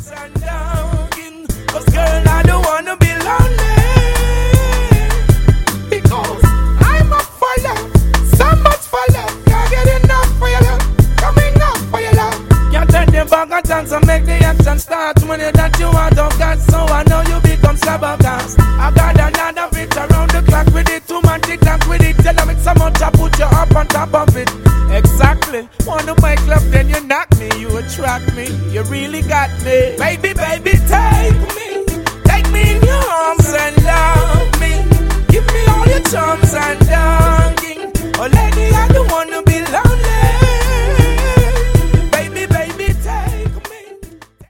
ups and downs. Cause girl, I don't wanna be lonely. Because I'm up for love, so much for love. Can't get enough for your love, coming up for your love. Can't turn the back and dance and make the action start. When you that you want of God, so I know you become slabbergas. I got another bitch around the clock with it, too much tick-tock with it. Tell them it's so much I put you up on top of it. Exactly, wanna make love then you knock me, you attract me, you really got me. Baby, baby, take me in your arms.